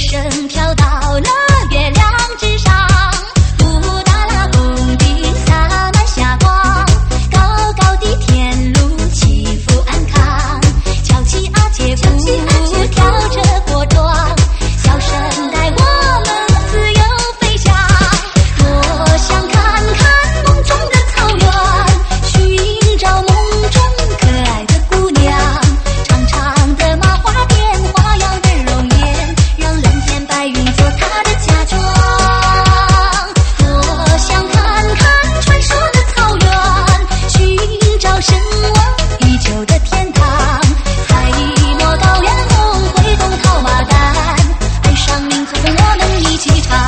身飘到了月亮之上，布达拉宫顶洒满霞光，高高的天路起伏安康，翘起阿姐夫跳着火桩，笑声带我们自由飞翔。我想看看梦中的草原，寻找梦中可爱的姑娘，长长的麻花辫，花样的容颜，让蓝天白云做她的嫁妆。我想看看传说的草原，寻找神往已久的天堂，采一抹高原红，挥动套马杆，爱上民族风我们一起唱。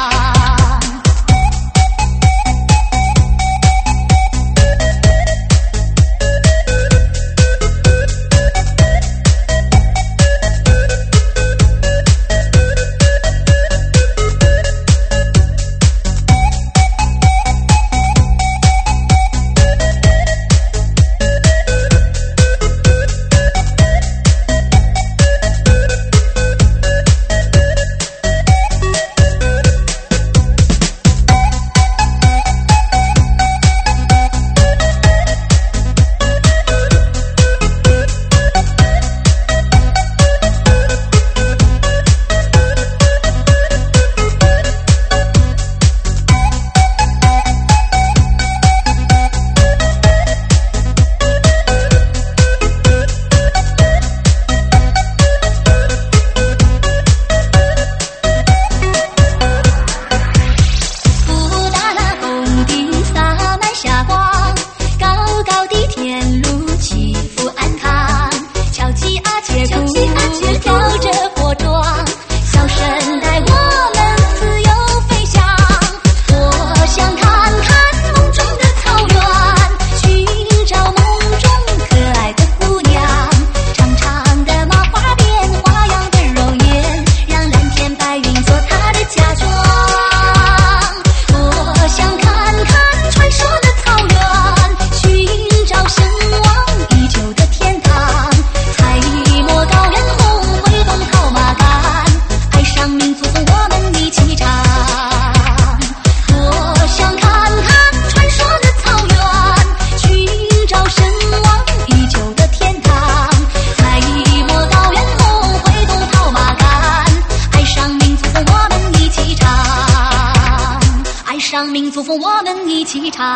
让民族风我们一起唱。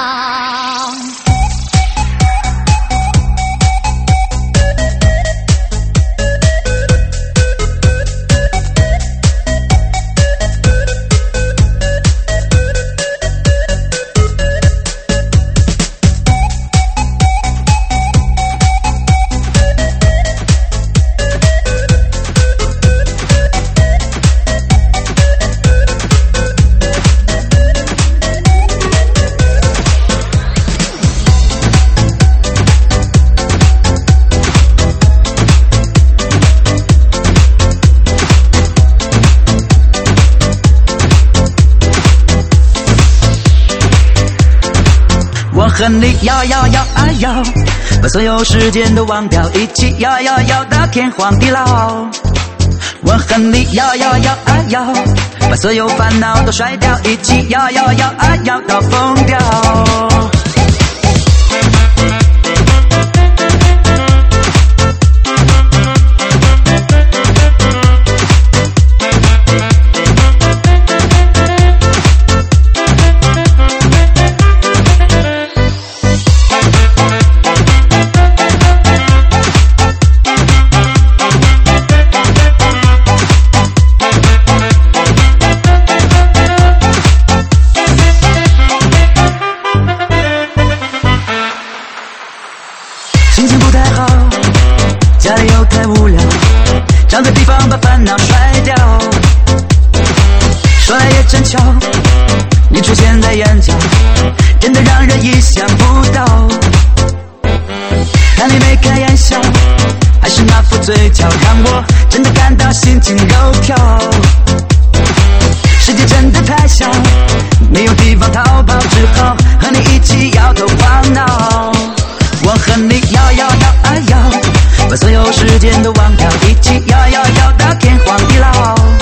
我和你摇摇摇啊摇，把所有时间都忘掉，一起摇摇摇到天荒地老。我和你摇摇摇啊摇，把所有烦恼都甩掉，一起摇摇摇啊摇到疯掉。心情不太好，家里又太无聊，找个地方把烦恼甩掉。说来也真巧，你出现在眼角，真的让人意想不到。看你眉开眼笑，还是那副嘴角，让我真的感到心情肉跳。世界真的太小，没有地方逃跑，只好和你一起摇头晃脑。我和你摇摇摇啊摇，把所有时间都忘掉，一起摇摇摇到天荒地老。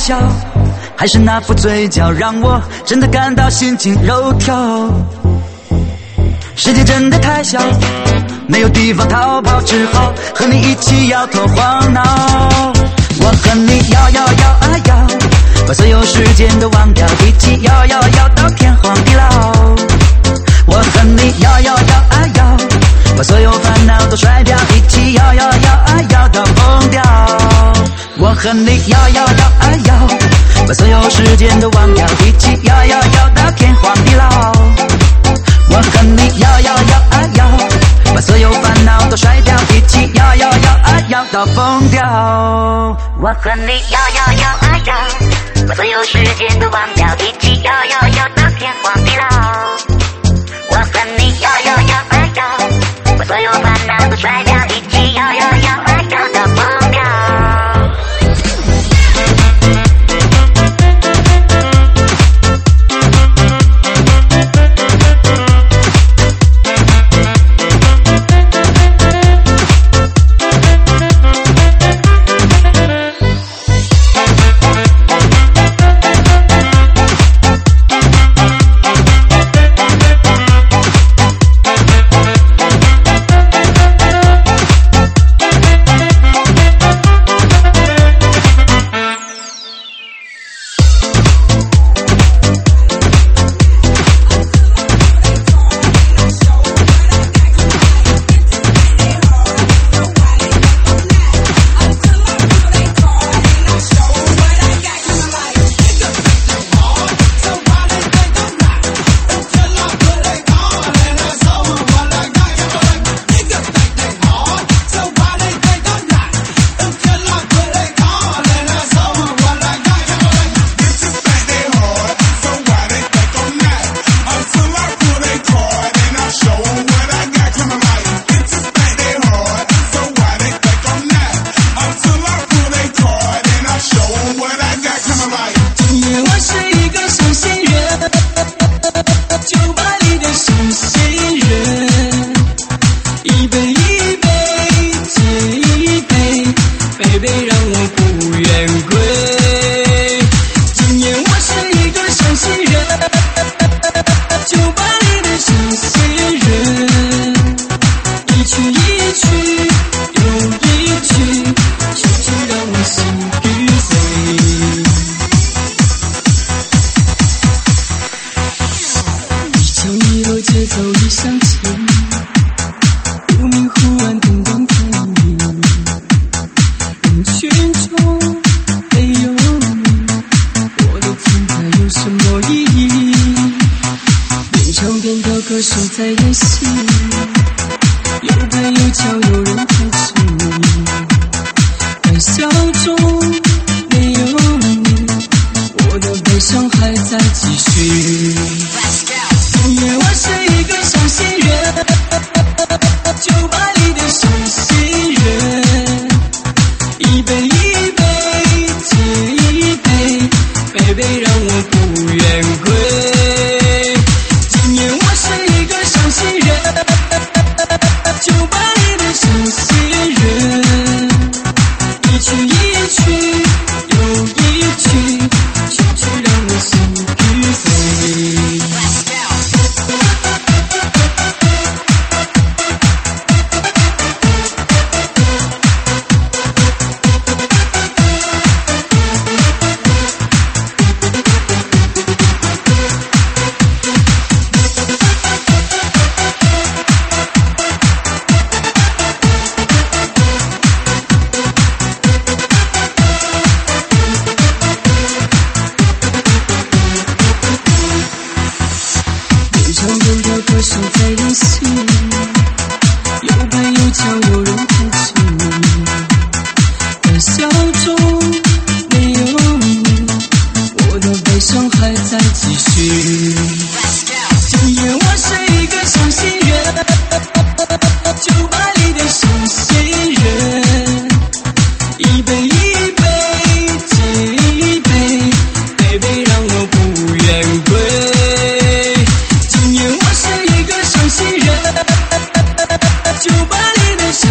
笑，还是那副嘴角，让我真的感到心惊肉跳。世界真的太小，没有地方逃跑，只好和你一起摇头晃脑。我和你摇摇摇啊摇，把所有时间都忘掉，一起摇摇摇到天荒地老。我和你摇摇摇啊摇，把所有烦恼都甩掉，一起摇摇摇啊摇到疯掉。我和你摇摇摇啊摇，把所有时间都忘掉，一起摇摇摇到天荒地老。我和你摇摇摇啊摇，把所有烦恼都甩掉，一起摇摇摇啊摇到疯掉。 我和你摇摇摇啊摇，把所有时间都忘掉，一起摇摇摇到天荒地老。我和你摇摇摇啊摇，把所有烦恼都甩掉，一起摇摇摇啊摇到疯掉。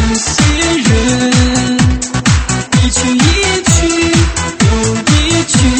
一曲一曲又一曲。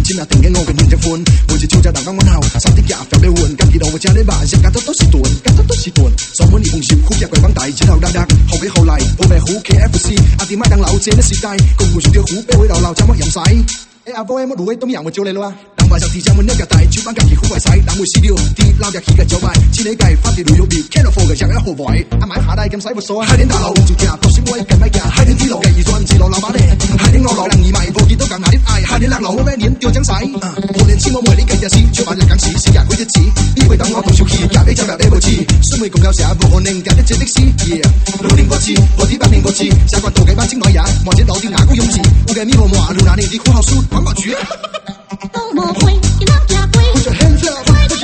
今仔定嘅我嘅年結婚，每次吵架大家問候，手啲夾發俾換，跟住到我家你話，人家都是頓，家都是頓，上門而紅燒，酷日鬼幫大，前後得得，後尾後嚟，我咪好 KFC，阿啲麥當勞這啲時代，公共薯條虎俾會流流，怎乜飲晒？阿波乜路位都唔讓我招你啦，人話就地將門一日大，出版家己好為使，人會試掉啲撈入起嘅酒牌，千里計發啲旅遊表 ，can't afford 嘅像一號位，阿買下低咁使無所謂，海點大路就夾，獨小威近米價，海點啲路嘅二轉自落老馬咧，海點牛佬能二米，破見都更牙啲嗌，海點辣佬咩年掉獎使，破年千我每年嘅日子，出版日緊時，時日佢一次，呢位等我同小氣，夾起就入呢部詞，雖未共有時無可能夾得這的士，路年過次，我啲8年過次，習慣到幾班精女人，或者老啲牙膏勇士，我嘅咪羅馬路那年啲苦後書，廣告主。 都莫會，你老家貴，快點叫你貴，對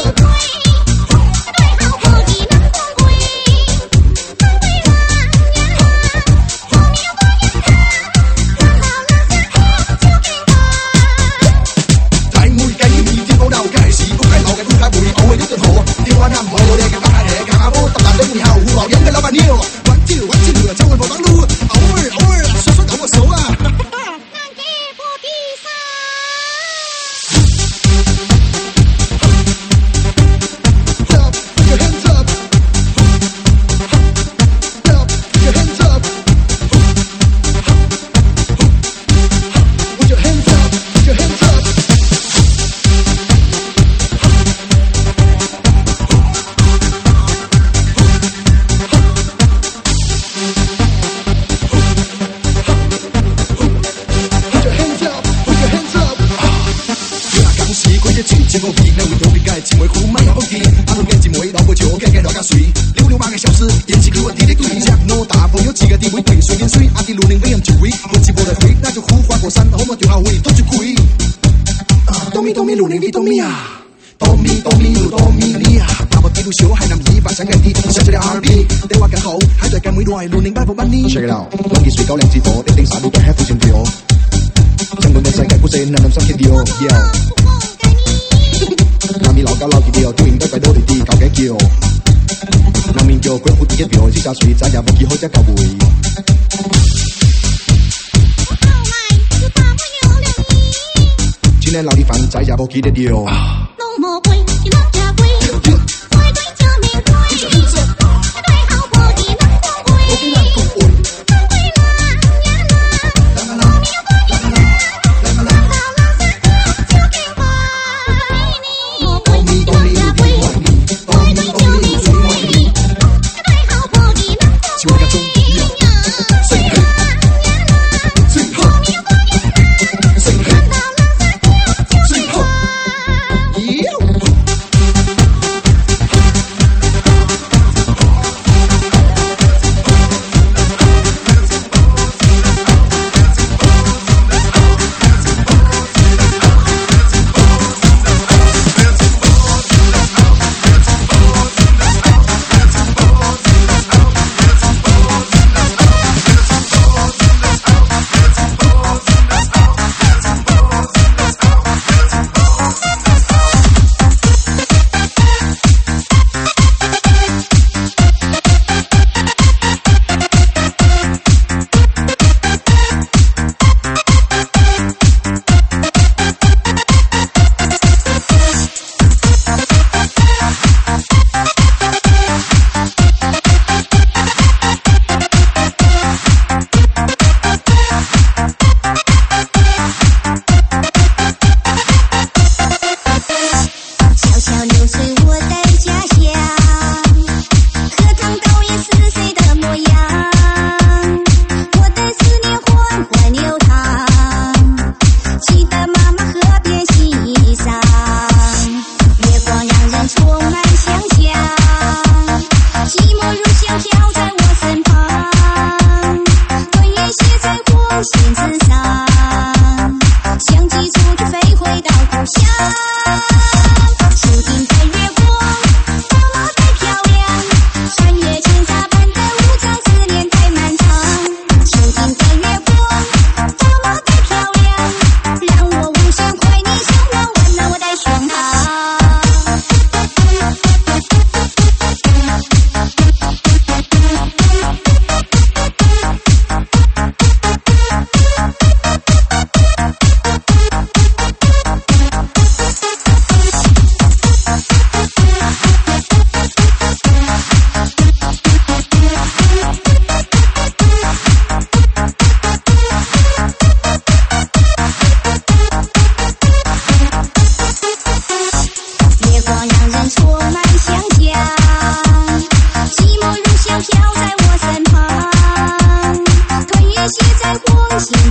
好伙計能光貴，當歸啦，年啦，後面我也看，看到了就給我。 睇每計要面天高鬥計時，屋計老嘅烏家會，我會呢頓河，電話啱好你嘅白鞋，夾下波揼爛對門後，胡鬧人嘅老闆娘，玩住將佢放當路，偶爾說說等我手啊。Check it out， 朗傑水狗靚字火，一定殺到嘅 head 線條，爭到嘅世界股市，難諗心跳跳。南面老狗老幾條，都應該快到你啲舊嘅叫。南面叫鬼虎啲一條，先殺水，再也冇幾好隻舊會。今年老啲飯仔也冇幾得掉。都冇貴，你老家貴，快對就名貴。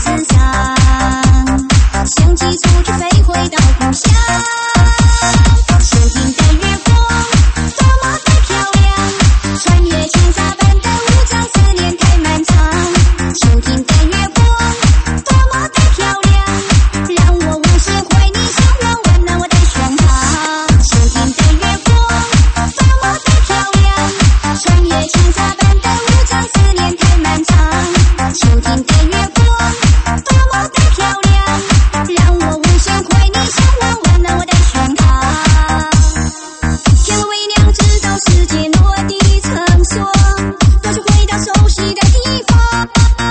思乡，想起出去飞回到故乡。秋天的月光多么的漂亮，穿越千沙般的无常，思念太漫长。秋天的月光多么的漂亮，让我无限怀念向往，温暖我的胸膛。秋天的月光多么的漂亮，穿越千沙般的无常，思念太漫长。秋天的月光多么的漂亮，让我无限怀念向往，温暖我的胸膛。天微亮，直到世界落地成霜，多想回到熟悉的地方。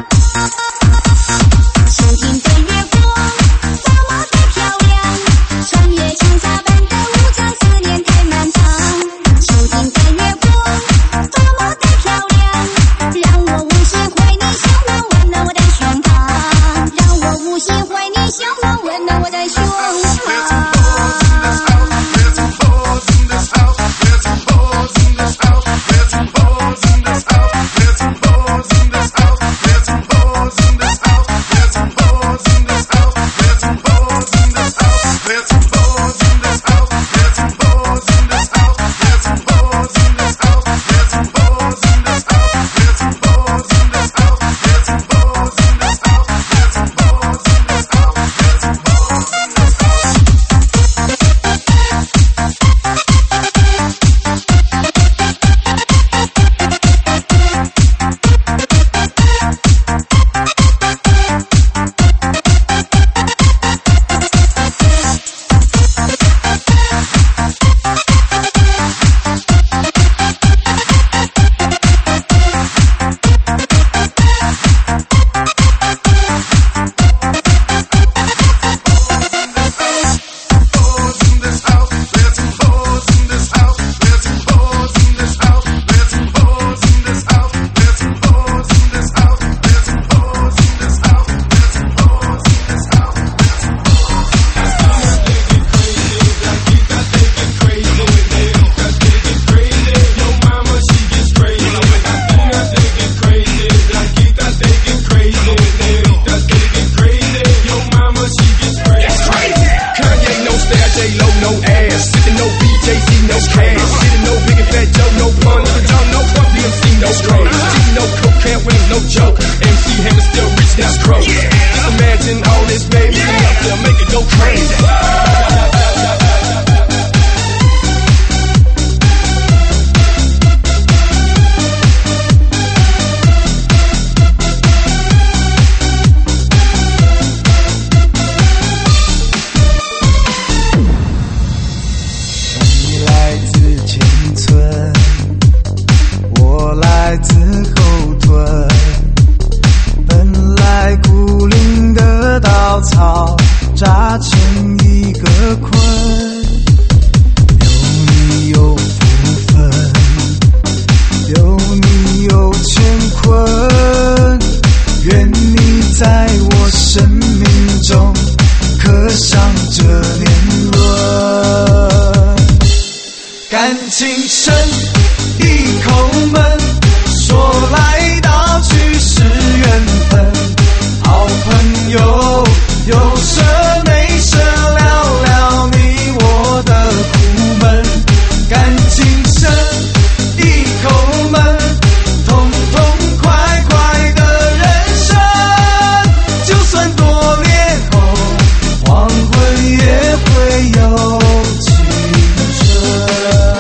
秋天的月光多么的漂亮，穿越千沙般的无常，思念太漫长。秋天的月光多么的漂亮，让我无限怀念向往，温暖我的胸膛。让我无限怀念向往，温暖我的胸膛。 扎成一个捆，有你有福分，有你有乾坤，愿你在我生命中刻上这年轮。感情深，一口闷，说来道去是缘分，好朋友有事没事聊聊你我的苦闷，感情深，一口闷，痛痛快快的人生，就算多年后黄昏也会有青春。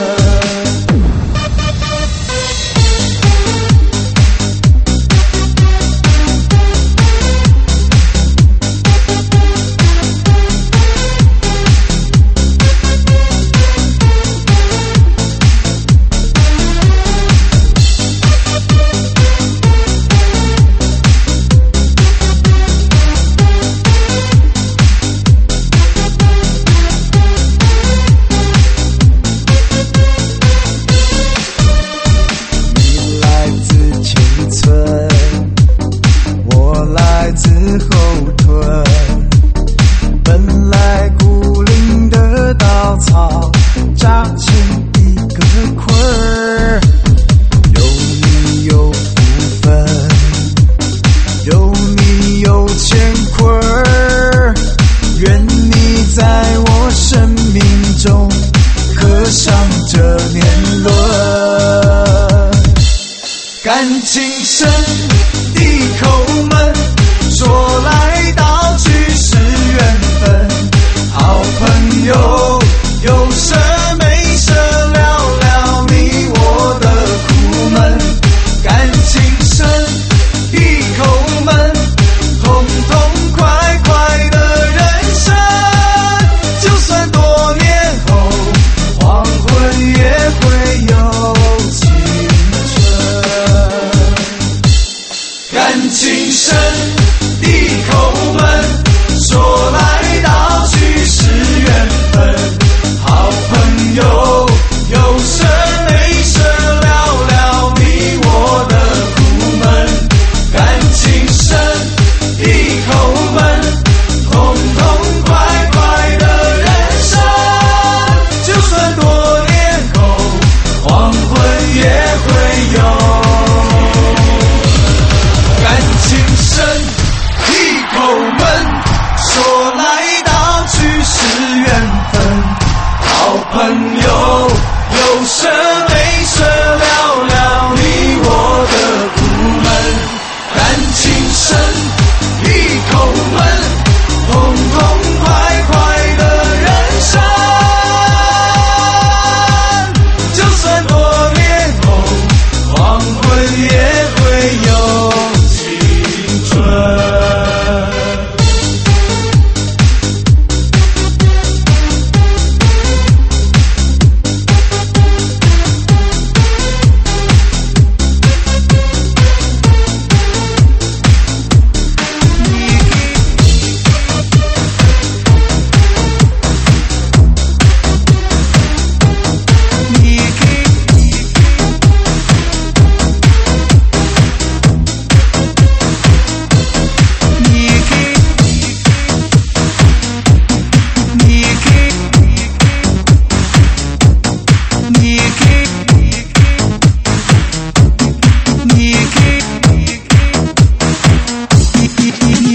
后退，本来孤零的稻草扎成一个捆儿，有你有福分，有你有钱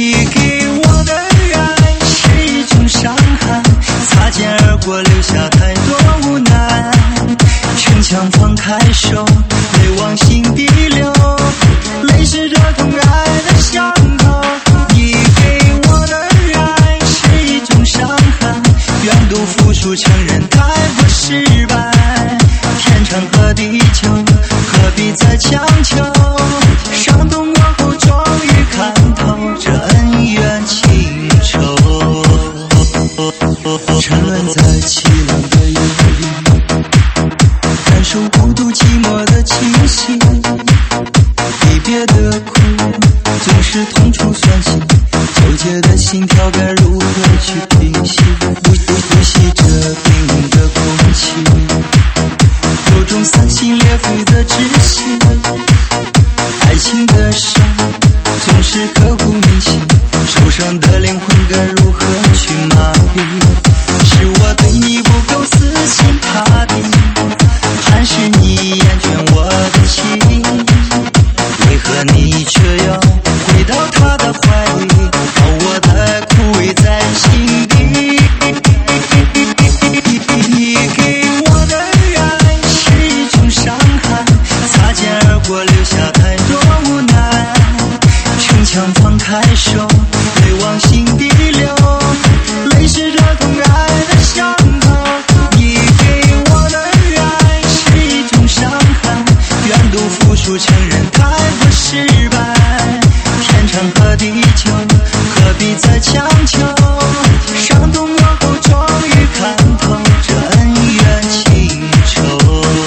你给我的爱是一种伤害，擦肩而过留下太多无奈，逞强放开手，泪往心底流，泪是热痛爱的伤口。你给我的爱是一种伤害，愿赌服输承认太过失败，天长和地久何必再强求，伤痛过后终于看透这恩怨情仇，沉沦在凄凉的夜里，感受孤独寂寞的气息，离别的苦总是痛楚酸心，纠结的心跳该如何去平息，呼吸着冰冷的空气，有种撕心裂肺的窒息，爱情的伤总是刻骨铭心，受伤的灵魂该如何去麻痹，是我对你不够死心塌地，还是你厌倦我的情，为何你却要回到他的怀里，把我的苦味在心底，你给我的爱是一种伤害，擦肩而过留下太多无奈，逞强放开手，泪往心底流，泪是热痛爱的伤口。你给我的爱是一种伤害，愿赌服输承认太过失败，天长和地久何必再强求，伤痛过后终于看透这恩怨情仇。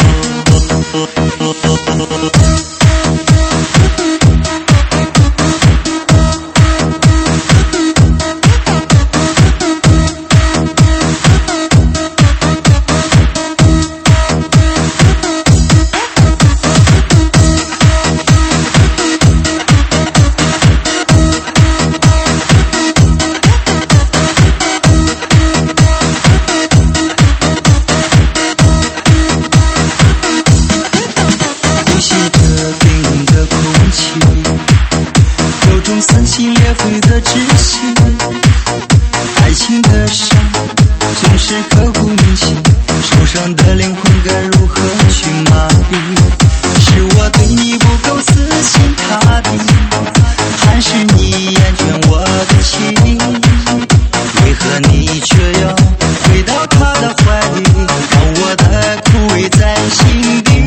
撕心裂肺的窒息，爱情的伤总是刻骨铭心，受伤的灵魂该如何去麻痹，是我对你不够死心塌地，还是你厌倦我的情，为何你却要回到他的怀里，把我的苦味在心底，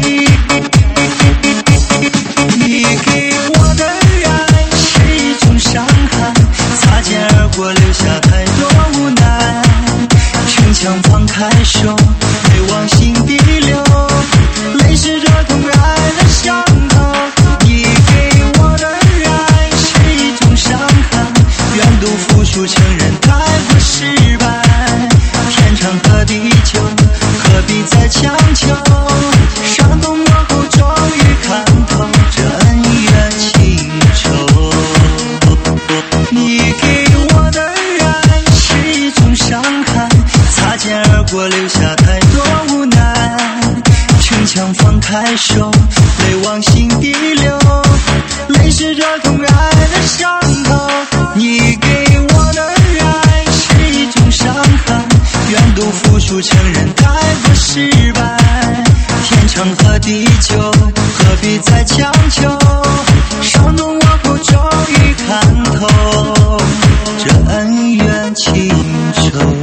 你给我的爱是一种伤害，擦肩而过留下太多无奈，逞强放开手，泪往心底流，泪是热痛爱的伤口。你给我的爱是一种伤害，愿赌服输承认太过失败，天长和地久何必再强求，伤痛过后终于看透这恩怨情仇。你给我的爱是一种伤害，擦肩而过留下太多无奈，逞强放开手，泪往心底流，泪是热痛爱的伤口。你给我的爱是一种伤害，愿赌服输承认太过失败，天长和地久何必再强求，伤痛过后终于看透这恩怨情仇。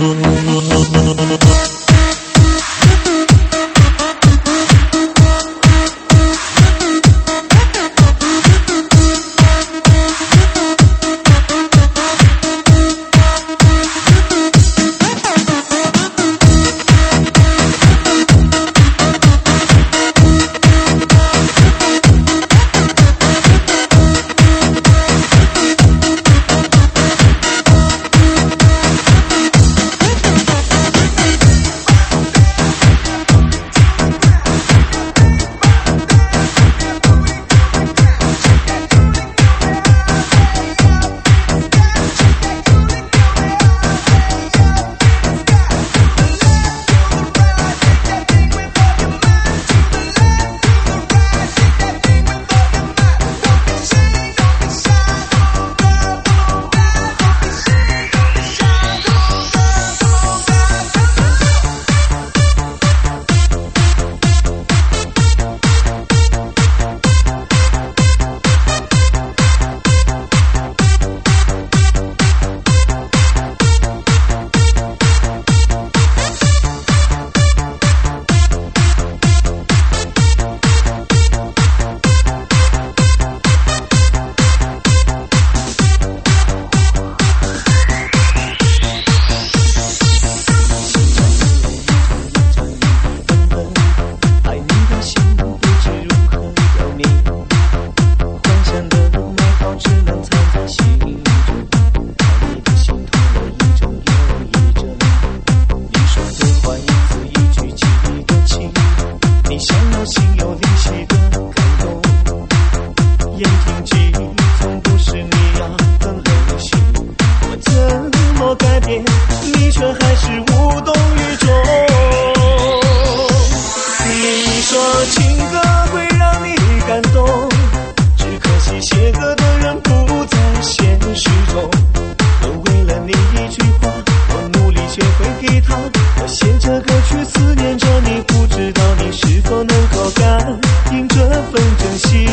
的歌曲思念着你，不知道你是否能够感应这份真心。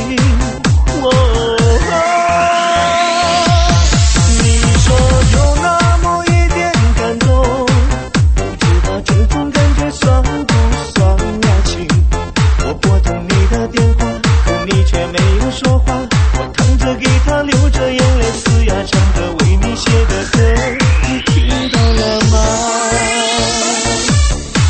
你说有那么一点感动，不知道这种感觉算不算爱情？我拨通你的电话，可你却没有说话。我弹着吉他，流着眼泪，嘶哑唱着为你写的歌，你听到了吗？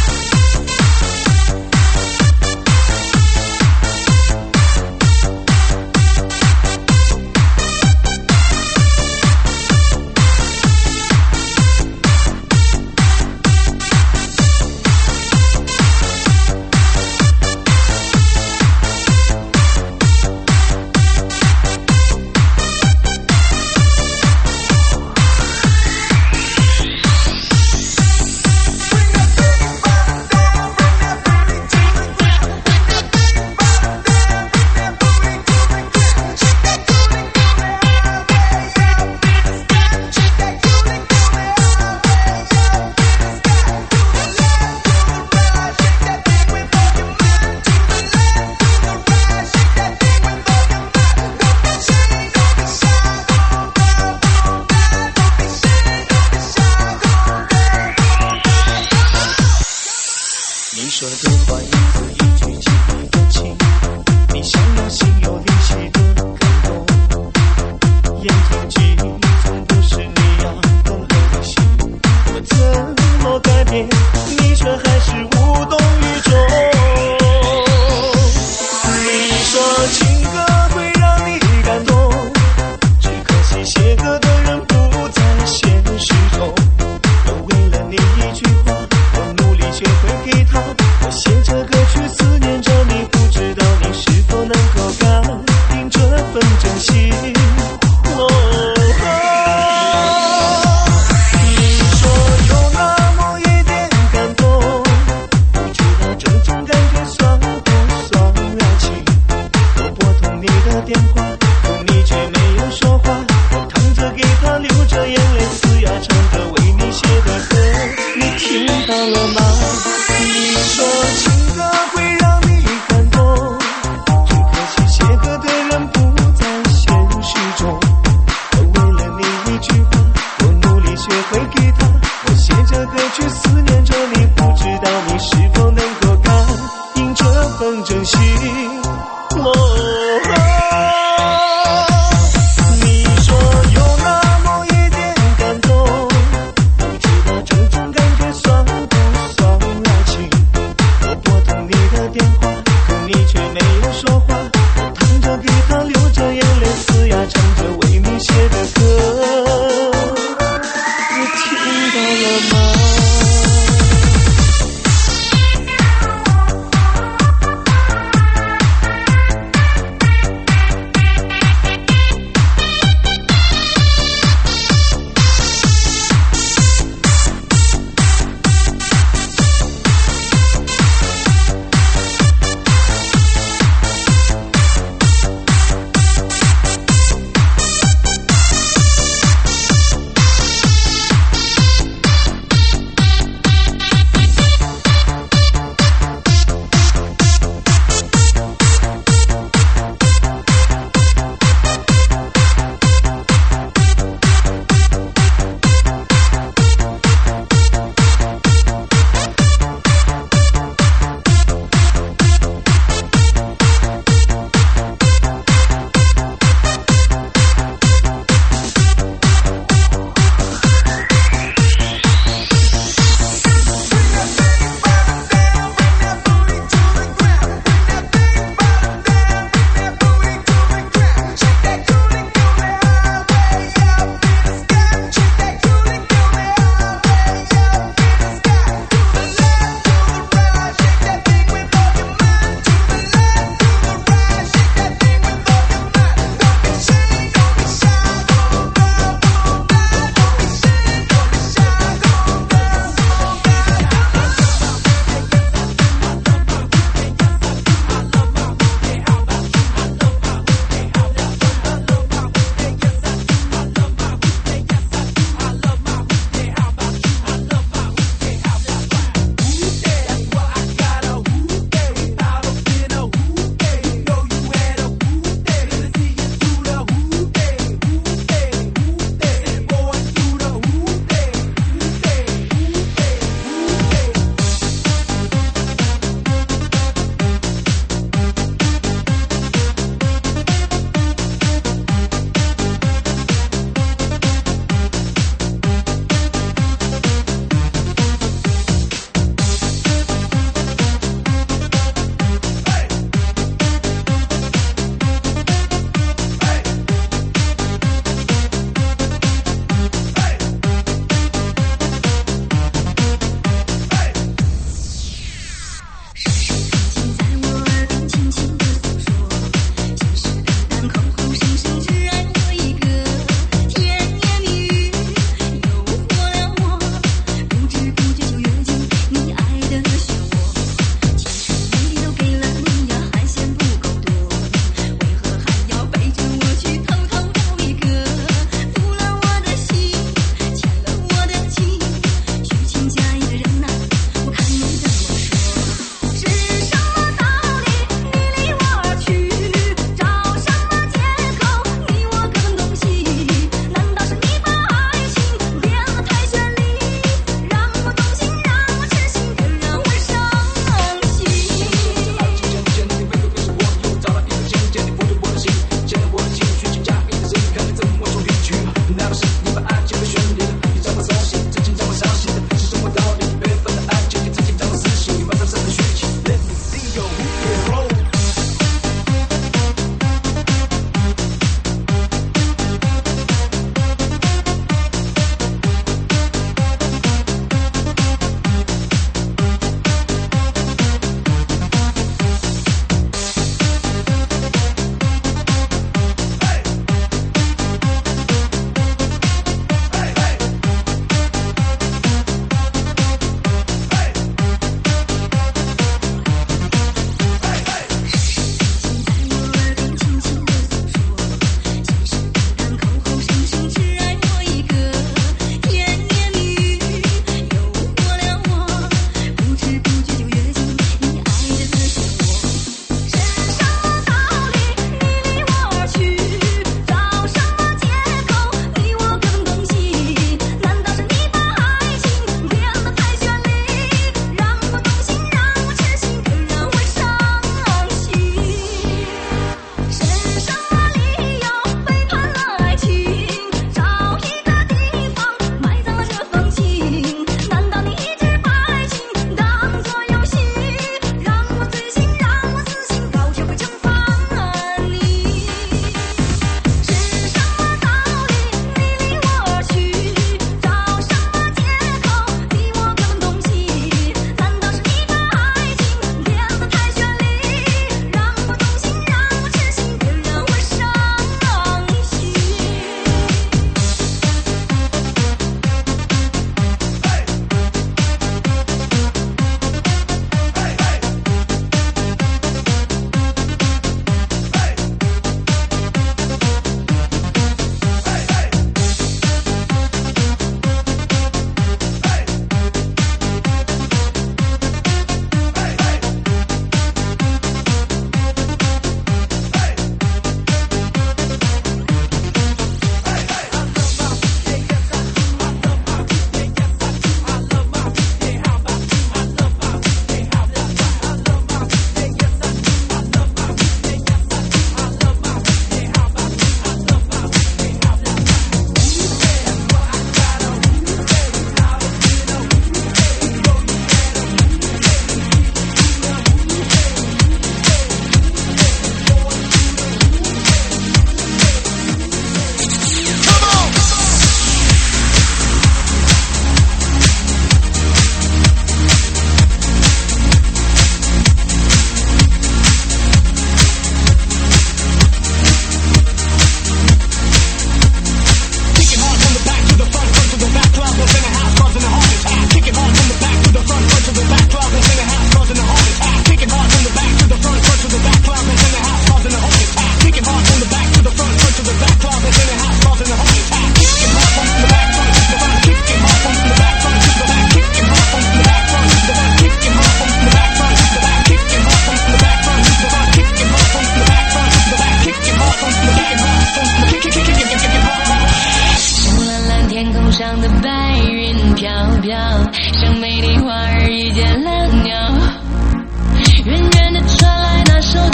上的白云飘飘，像美丽花儿遇见了鸟。远远的传来那首